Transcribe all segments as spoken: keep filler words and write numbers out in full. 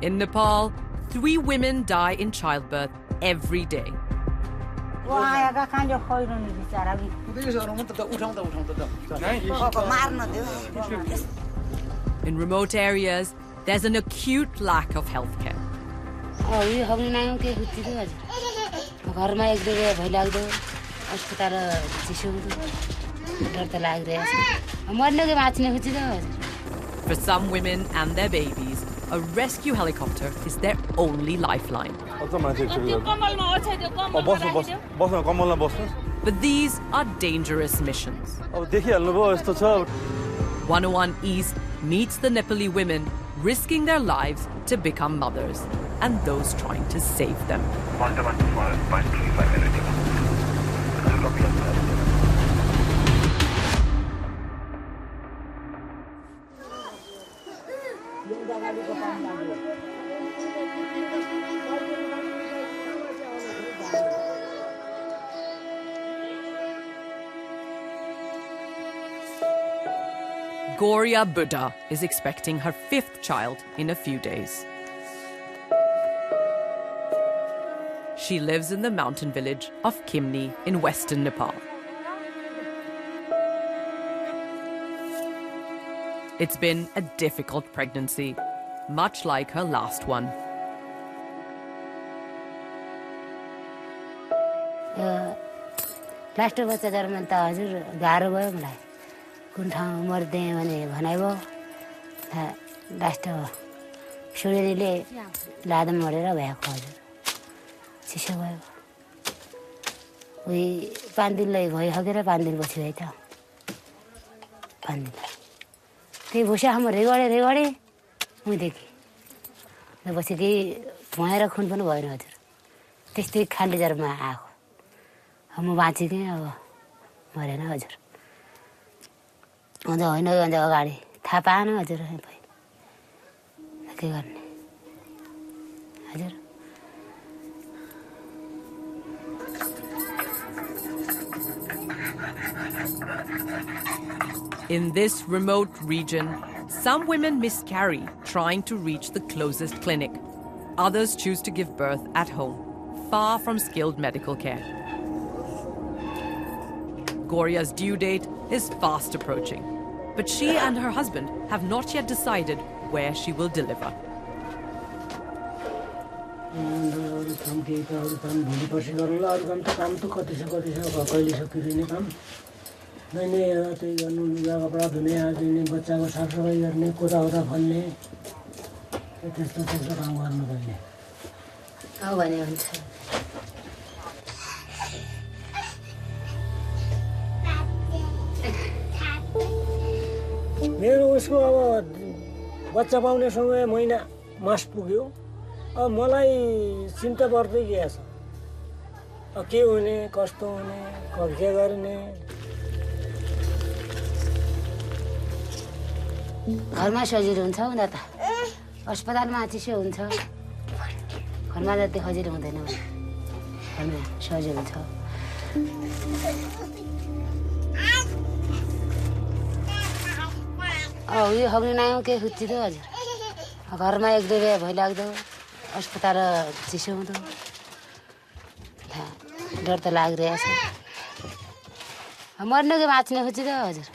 In Nepal, three women die in childbirth every day. In remote areas, there's an acute lack of healthcare. For some women and their babies, a rescue helicopter is their only lifeline. But these are dangerous missions. one oh one East meets the Nepali women risking their lives to become mothers and those trying to save them. Goria Buddha is expecting her fifth child in a few days. She lives in the mountain village of Kimni in western Nepal. It's been a difficult pregnancy, much like her last one. Last of the German Tazur, Garabo, Kunta Morde, when I go, last of Shuri Ladam Morera, where I called it. We Pandil, we have a Pandil was later. Pandil. The Busham regarded regarding Mudiki. The Bosiki, Moira Kunpan or another. This stick handed her my hour. Hamuvati or more another. Although I know on the Gari, Tapano, other. Okay, other. In this remote region, some women miscarry trying to reach the closest clinic. Others choose to give birth at home, far from skilled medical care. Goria's due date is fast approaching, but she and her husband have not yet decided where she will deliver. मेरो उसको अब बच्चा पाउने समय महिना मास पुग्यो अब मलाई चिन्ता पर्दै गएको छ अब के हुने कस्तो हुने कब के गर्ने घरमा सजिलो हुन्छ हुँदा त अस्पतालमा चिसो हुन्छ घरमा जति सजिलो हुँदैन घरमा सजिलो हुन्छ Oh, you have no okay who did it. A garma egg the way I Hospital Tishu. Dirt the lag race. I'm wondering if I know who did it.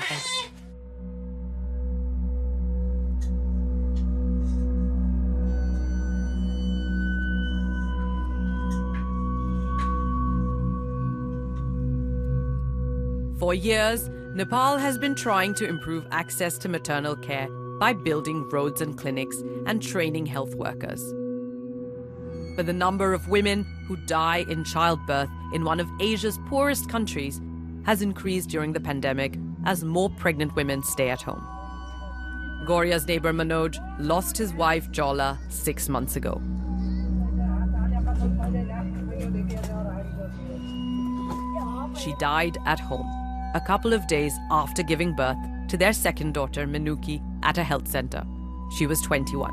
For years, Nepal has been trying to improve access to maternal care by building roads and clinics and training health workers. But the number of women who die in childbirth in one of Asia's poorest countries has increased during the pandemic as more pregnant women stay at home. Goria's neighbor Manoj lost his wife Jola six months ago. She died at home a couple of days after giving birth to their second daughter, Minuki, at a health center. She was twenty-one.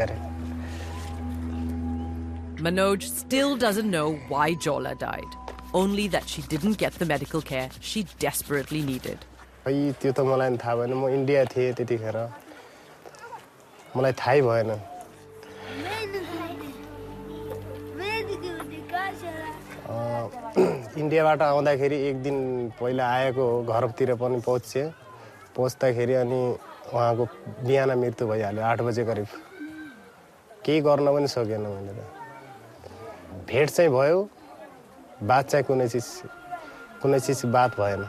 Manoj still doesn't know why Jola died. only that she didn't get the medical care she desperately needed. खै त्यो त मलाई थाहा भएन म India थिएँ त्यतिखेर मलाई थाहै भएन इन्डियाबाट आउँदाखेरि एक दिन पहिला आएको हो घरतिर पनि पहुँचे पहुँच्दाखेरि अनि उहाँको बिहान मृत्यु भइहाल्यो आठ बजे करिब केही गर्न पनि सकेन मैले त भेट चाहिँ भयो बात चाहिँ कुनै चिज कुनै चिज बात भएन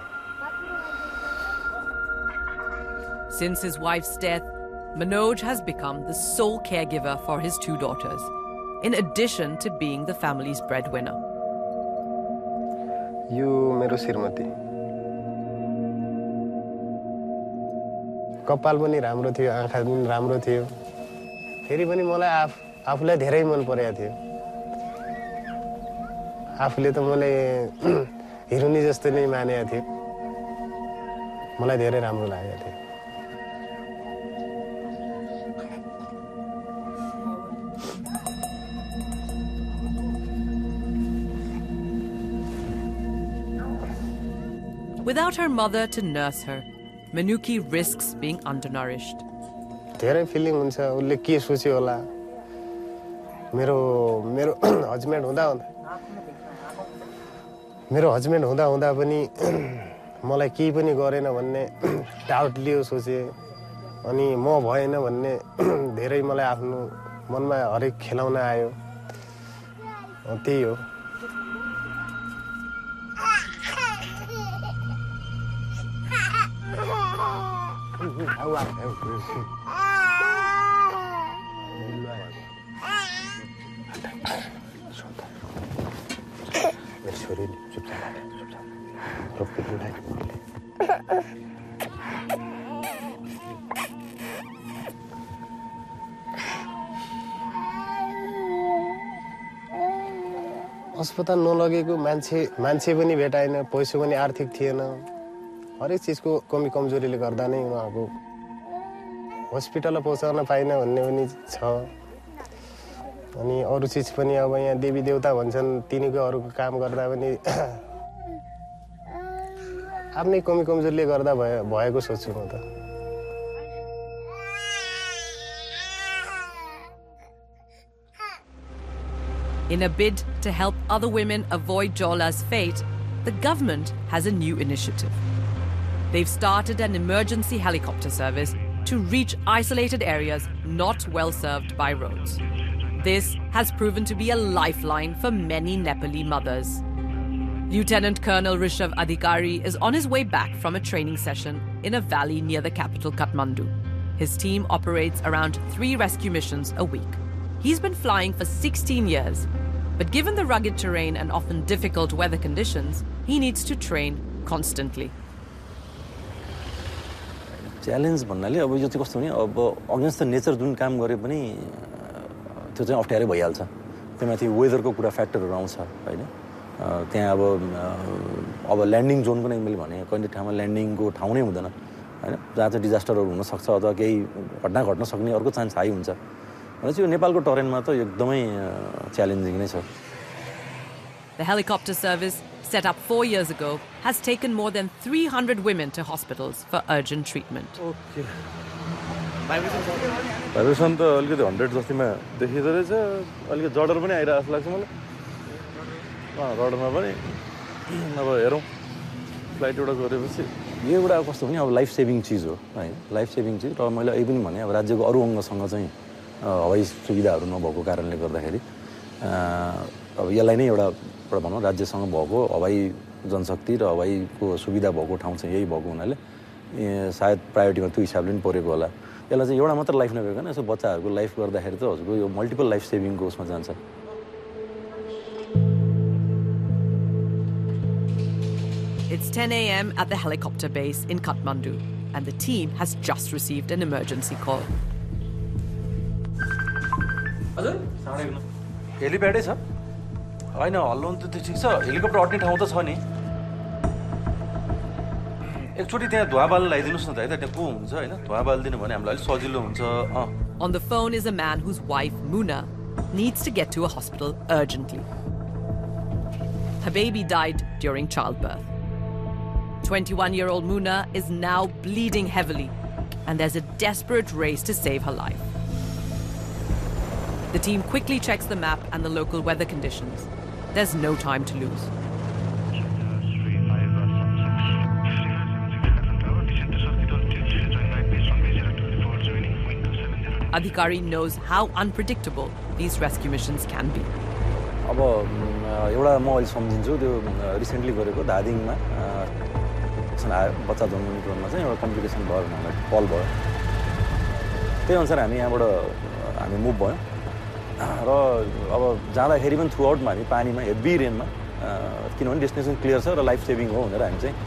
Since his wife's death, Manoj has become the sole caregiver for his two daughters, in addition to being the family's breadwinner. यो मेरो श्रीमती कपाल पनि राम्रो थियो आँखा पनि राम्रो थियो फेरि पनि मलाई आफ आफुलाई धेरै मन परेको थियो आफुले त मलाई हिरोनी जस्तो नै मानेको थियो मलाई धेरै राम्रो लागेको थियो Without her mother to nurse her, Manuki risks being undernourished. धेरै फिलिङ हुन्छ उले के सोच्यो होला मेरो मेरो हस्बेन्ड हुँदा हुँदा मेरो हस्बेन्ड हुँदा हुँदा पनि मलाई केही पनि गरेन भन्ने डाउट लियो सोचे अनि म भएन भन्ने धेरै मलाई आफ्नो मनमा हरेक खेलाउन आयो त्यही हो अस्पताल नलगेको मान्छे मान्छे पनि भेटाएन पैसा पनि आर्थिक थिएन हरेक चीजको कमी कमजोरीले गर्दा नै उहाँको हस्पिटल पहुँचाउन पाइन भन्ने पनि छ अनि अरु चीज पनि अब यहाँ देवी देवता भन्छन् तिनीको अरुको काम गर्दा पनि आफ्नै कमी कमजोरीले गर्दा भएको सोच्छु म त In a bid to help other women avoid Jola's fate, the government has a new initiative. They've started an emergency helicopter service to reach isolated areas not well served by roads. This has proven to be a lifeline for many Nepali mothers. Lieutenant Colonel Rishav Adhikari is on his way back from a training session in a valley near the capital Kathmandu. His team operates around three rescue missions a week. He's been flying for sixteen years, but given the rugged terrain and often difficult weather conditions, he needs to train constantly. Challenge भन्नाले अब यो चाहिँ कस्तो भने अब against the nature जुन काम गरे पनि त्यो चाहिँ अप्ठ्यारै भइहाल्छ त्यसमाथि वेदरको कुरा फ्याक्टरहरू आउँछ हैन त्यहाँ अब अब ल्यान्डिङ जोन पनि मैले भने कहिले ठाउँमा ल्यान्डिङको ठाउँ नै हुँदैन हैन जहाँ चाहिँ डिजास्टरहरू हुन सक्छ अथवा केही घटना घट्न सक्ने अर्को चान्स हाई हुन्छ भनेपछि यो नेपालको टरेनमा त एकदमै च्यालेन्जिङ नै छ The helicopter service, set up four years ago, has taken more than three hundred women to hospitals for urgent treatment. Okay. Vibration त अलिकति one hundred जतिमा देखिँदो रहेछ अलिकति जडर पनि आइरहेको जस्तो लाग्छ मलाई अँ रडरमा पनि अब हेरौँ फ्लाइट एउटा गरेपछि यो एउटा कस्तो भने अब लाइफ सेभिङ चिज हो है लाइफ सेभिङ चिज र मैले यही पनि भने अब राज्यको अरू अङ्गसँग चाहिँ हवाई सुविधाहरू नभएको कारणले गर्दाखेरि अब यसलाई नै एउटा एउटा भनौँ राज्यसँग भएको हवाई जनशक्ति र हवाईको सुविधा भएको ठाउँ चाहिँ यही भएको हुनाले सायद प्रायोरिटीमा त्यो हिसाबले पनि परेको होला यसलाई चाहिँ एउटा मात्र लाइफ नभइकन यसो बच्चाहरूको लाइफ गर्दाखेरि त हजुरको यो मल्टिपल लाइफ सेभिङको उसमा जान्छ It's ten a m at the helicopter base in Kathmandu, and the team has just received an emergency call. हजुर हेलिप्याडै छ होइन हल्लाउनु त त्यो ठिक छ हेलिकप्टर अट्ने ठाउँ त छ नि एकचोटि त्यहाँ धुवाबाल लगाइदिनुहोस् न त है त त्यहाँ को हुन्छ होइन धुवाबाल दिनु भने हामीलाई अलिक सजिलो हुन्छ अँ On the phone is a man whose wife, Muna, needs to get to a hospital urgently. Her baby died during childbirth. twenty-one-year-old Muna is now bleeding heavily, and there's a desperate race to save her life. The team quickly checks the map and the local weather conditions. There's no time to lose. Adhikari knows how unpredictable these rescue missions can be. अब एउटा म अहिले सम्झिन्छु त्यो recently गरेको धादिङमा आयो बच्चा जन्मने क्रममा चाहिँ एउटा कम्प्लिकेसन भयो हामीलाई कल भयो त्यही अनुसार हामी यहाँबाट हामी मुभ भयौँ र अब जाँदाखेरि पनि थ्रु आउटमा हामी पानीमा हेभी रेनमा किनभने डेस्टिनेसन क्लियर छ र लाइफ सेभिङ हो भनेर हामी चाहिँ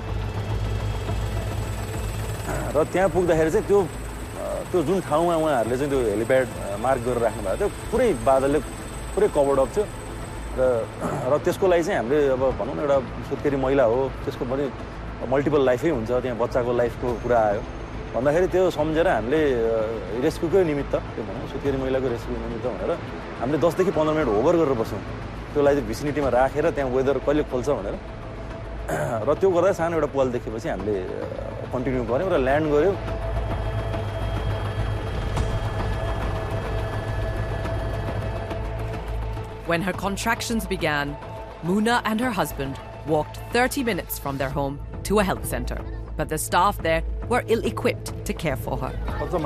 र त्यहाँ पुग्दाखेरि चाहिँ त्यो त्यो जुन ठाउँमा उहाँहरूले चाहिँ त्यो हेलिप्याड मार्क गरेर राख्नु भएको थियो पुरै बादलले पुरै कभर्ड अप थियो र र त्यसको लागि चाहिँ हामीले अब भनौँ न एउटा सुत्केरी महिला हो त्यसको पनि मल्टिपल लाइफै हुन्छ त्यहाँ बच्चाको लाइफको कुरा आयो भन्दाखेरि त्यो सम्झेर हामीले रेस्क्युकै निमित्त त्यो भनौँ सुत्केरी महिलाको रेस्क्यु निमित्त भनेर हामीले दसदेखि पन्ध्र मिनट होभर गरेर बस्यौँ त्यसलाई चाहिँ भिसिनिटीमा राखेर त्यहाँ वेदर कहिले खोल्छ भनेर र त्यो गर्दा सानो एउटा पल देखेपछि हामीले कन्टिन्यू गऱ्यौँ र ल्यान्ड गऱ्यौँ When her contractions began, Muna and her husband walked thirty minutes from their home to a health center, but the staff there were ill-equipped to care for her.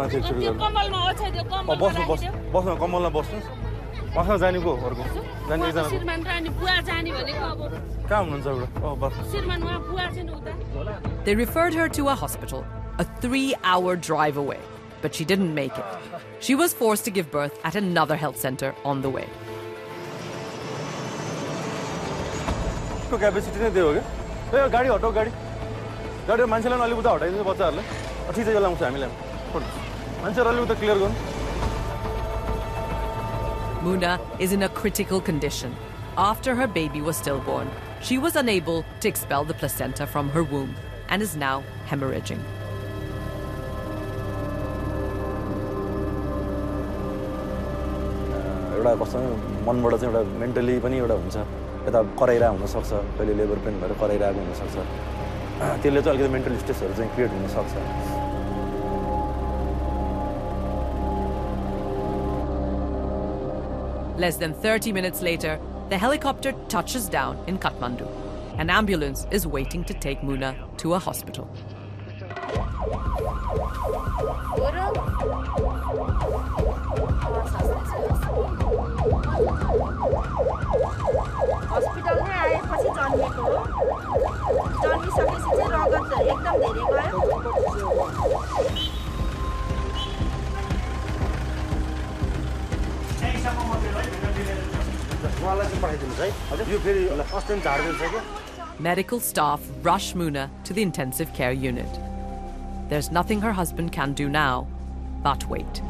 They referred her to a hospital, a three-hour drive away, but she didn't make it. She was forced to give birth at another health center on the way. Capacity नै त्यो हो क्या गाडी हटाऊ गाडी गाडी मान्छेलाई पनि अलिक उता हटाइदिन्छ बच्चाहरूलाई ठिक छ लाउँछ हामीलाई मान्छेहरू अलिक उता क्लियर गर्नु Muna is in a critical condition. After her baby was stillborn, she was unable to expel the placenta from her womb and is now hemorrhaging. एउटा कस्तो मनबाट चाहिँ एउटा मेन्टली पनि एउटा हुन्छ यता कराइरा हुनसक्छ कहिले लेबर पेन भएर कराइरहेको हुनसक्छ त्यसले चाहिँ अलिकति मेन्टल स्ट्रेसहरू चाहिँ क्रिएट हुनसक्छ Less than thirty minutes later, the helicopter touches down in Kathmandu. An ambulance is waiting to take Muna to a hospital. Medical staff rush Muna to the intensive care unit. There's nothing her husband can do now but wait.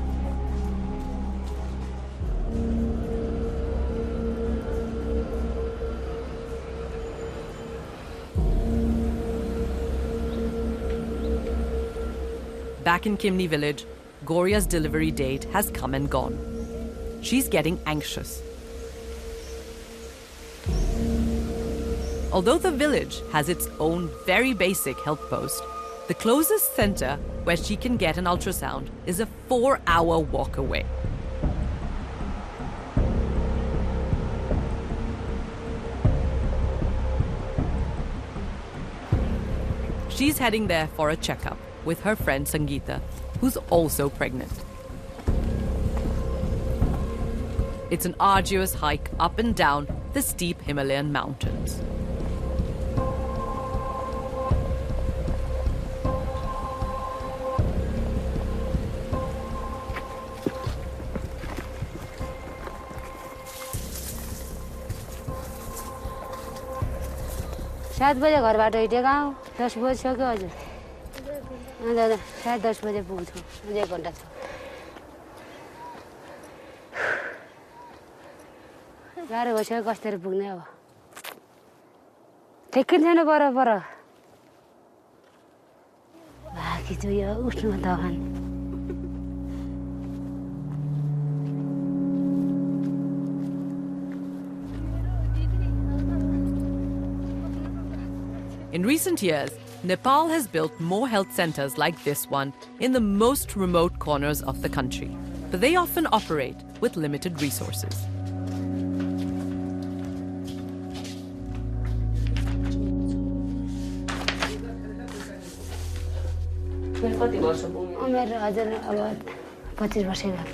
Back in Kimni village, Goria's delivery date has come and gone. She's getting anxious. Although the village has its own very basic health post, the closest center where she can get an ultrasound is a four-hour walk away. She's heading there for a checkup with her friend Sangeeta, who's also pregnant. It's an arduous hike up and down the steep Himalayan mountains. सात बजे घरबाट हिँडेको आऊ दस बजिसक्यो हजुर अन्त साढे दस बजे पुग्छौँ अझै एक घन्टा छ गाह्रो भइसक्यो कस्तरी पुग्ने अब ठिकै छैन पर पर बाँकी चाहिँ यो उठ्नु दोकान In recent years, Nepal has built more health centers like this one in the most remote corners of the country, but they often operate with limited resources. मेरो हजुर अब पच्चिस वर्ष भएको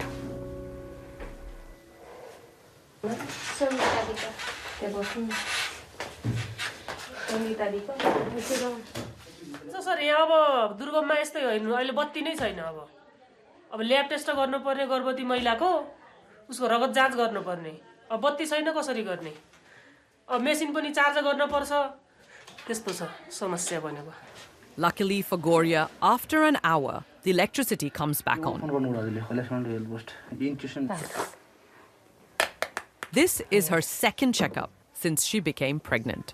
सर यहाँ अब दुर्गममा यस्तै होइन अहिले बत्ती नै छैन अब अब ल्याब टेस्ट गर्नुपर्ने गर्भवती महिलाको उसको रगत जाँच गर्नुपर्ने अब बत्ती छैन कसरी गर्ने अब मेसिन पनि चार्ज गर्न पर्छ त्यस्तो छ समस्या बनेको Luckily for Goria, after an hour, the electricity comes back on. This is her second checkup since she became pregnant.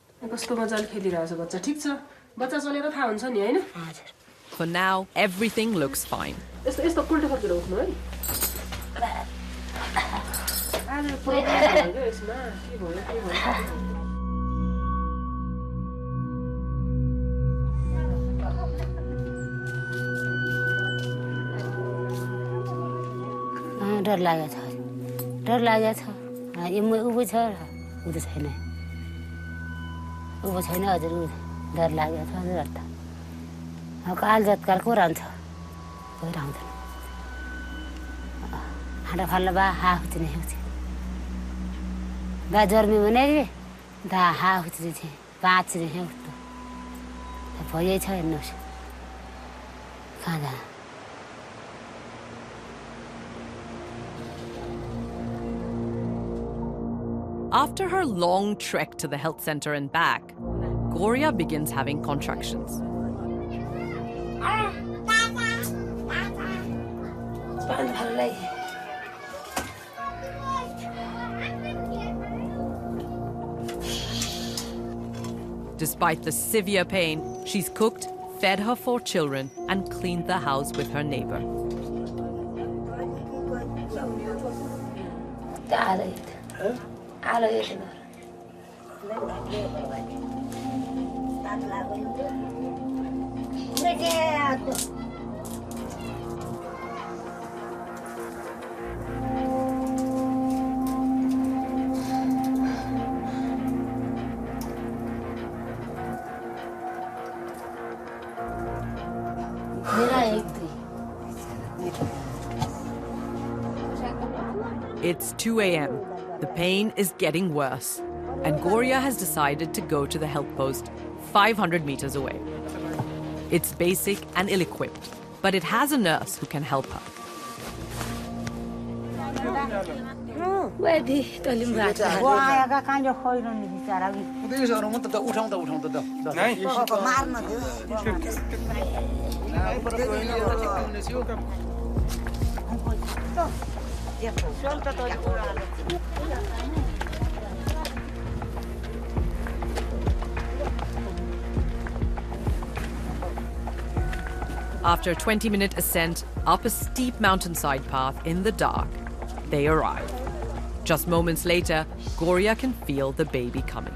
For now, everything looks fine. डर लागेको छ डर लागेको छ यो उँभो छ उ त छैन उँभो छैन हजुर डर लागेको छ हजुर त काल जत्काल को रहन्छ कोही रहँदैन हाँडा फाल्ला बा हा हुँदैन हेउँछ बा जर्मी भने कि दा हा हुँदैन थिएँ पाँच रे हेउँछ भइयै छ हेर्नुहोस् कहाँ जान After her long trek to the health center and back, Goria begins having contractions. Despite the severe pain, she's cooked, fed her four children, and cleaned the house with her neighbor. It's two a m The pain is getting worse, and Goria has decided to go to the health post five hundred meters away. It's basic and ill-equipped, but it has a nurse who can help her. After a twenty minute ascent up a steep mountainside path in the dark, they arrive. Just moments later, Goria can feel the baby coming.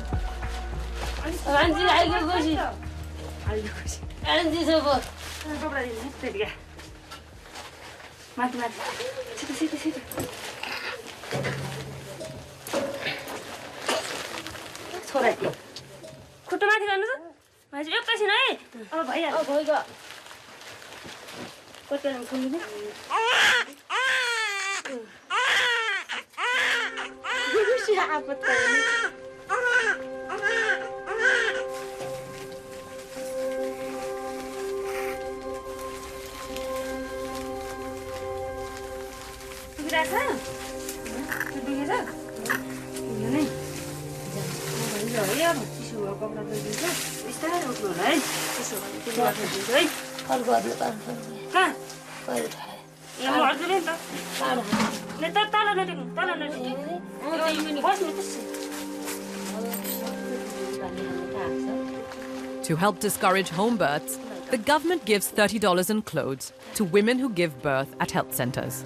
To help discourage home births, the government gives thirty dollars in clothes to women who give birth at health centers.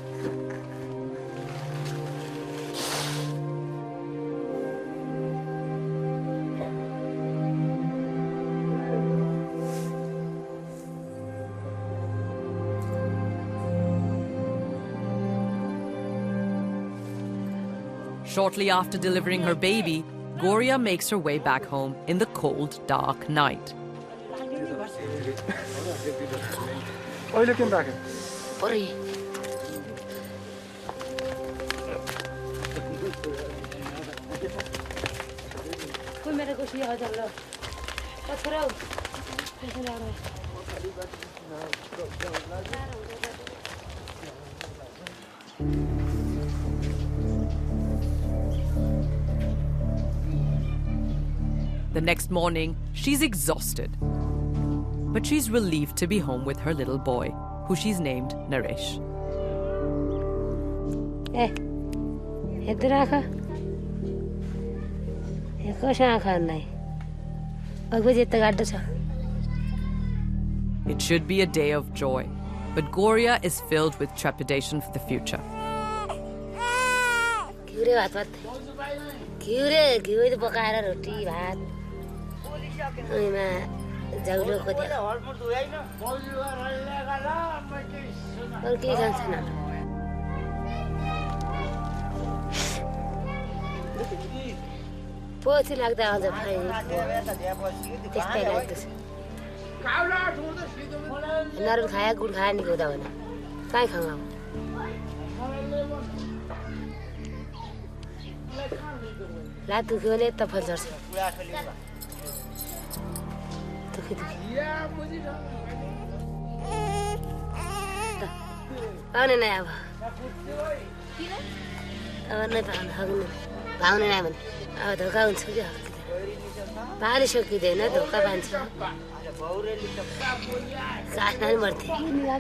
Shortly after delivering her baby, Goria makes her way back home in the cold, dark night. The next morning, she's exhausted. But she's relieved to be home with her little boy, who she's named Naresh. Eh, इधर आका, ये कुछ आका नहीं, अगुझे जितना गाड़ दो. It should be a day of joy, but Goria is filled with trepidation for the future. क्यों रे बात बात? क्यों रे क्यों इधर पकाया रोटी भात? अरे मैं जाऊँ को दिया. और क्या जानते ना? बहुत ही लगता है जब खाए. देखते हैं लगता है. नारुल खाया गुड़ खाया नहीं होता बना. काय खाऊंगा? लात क्यों नहीं तब फल जर से? तो किधर? आने नहीं आवा. अब नहीं पाऊँ हगने. पाऊँ नहीं बने. अब धोखा उनसे क्या? बारिश हो की देना धोखा बांध. काटना मरती.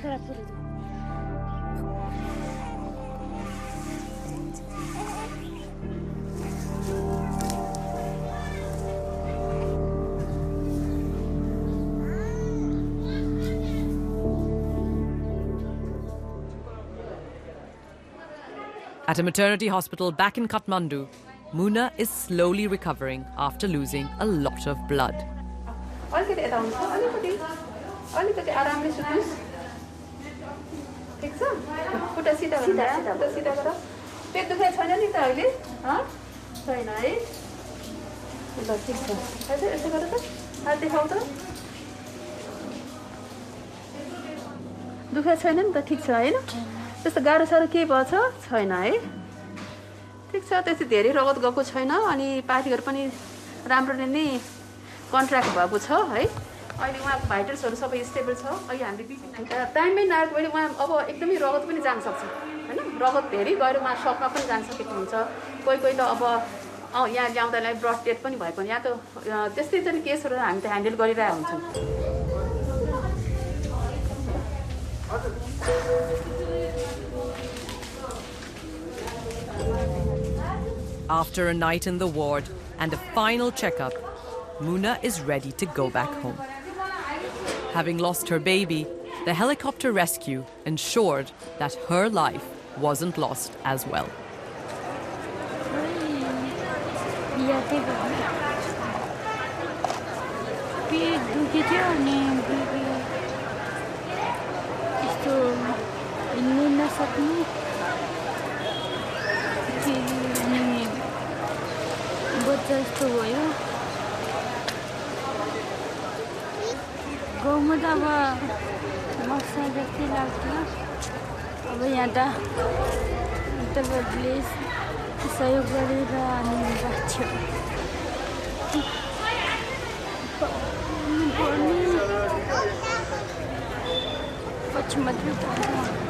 At a maternity hospital back in Kathmandu, Muna is slowly recovering after losing a lot of blood. अलिकति यता हुन्छ अलिकति अलिकति आरामले सुत्नुस् ठीक छ खुट्टा सिधा सिधा खुट्टा सिधा गर पेट दुखाइ छैन नि त अहिले ह छैन है ल ठीक छ हैन यसो गर त हात देखाउ त दुखाइ छैन नि त ठीक छ हैन त्यस्तो गाह्रो साह्रो के भछ छैन है ठीक छ त्यति धेरै रगत गएको छैन अनि पार्टीहरु पनि राम्रोले नै कन्ट्र्याक्ट भएको छ है अहिले उहाँको भाइटल्सहरु सबै स्टेबल छ अहिले हामीले बिपी टाइममै नआएको भए उहाँ अब एकदमै रगत पनि जान सक्छ हैन रगत धेरै गएर उहाँ सकमा पनि जान सकेको हुन्छ कोही कोही त अब यहाँ ल्याउँदालाई ब्लड डेथ पनि भएको यहाँ त त्यस्तै चाहिँ केसहरु हामी त ह्यान्डल गरिरहेका हुन्छौँ. After a night in the ward and a final checkup, Muna is ready to go back home. Having lost her baby, the helicopter rescue ensured that her life wasn't lost as well. गाउँमा त अब मर्छ जस्तै लाग्छ अब यहाँ त तपाईँहरूले सहयोग गरेर अनि राख्छ पछि मात्रै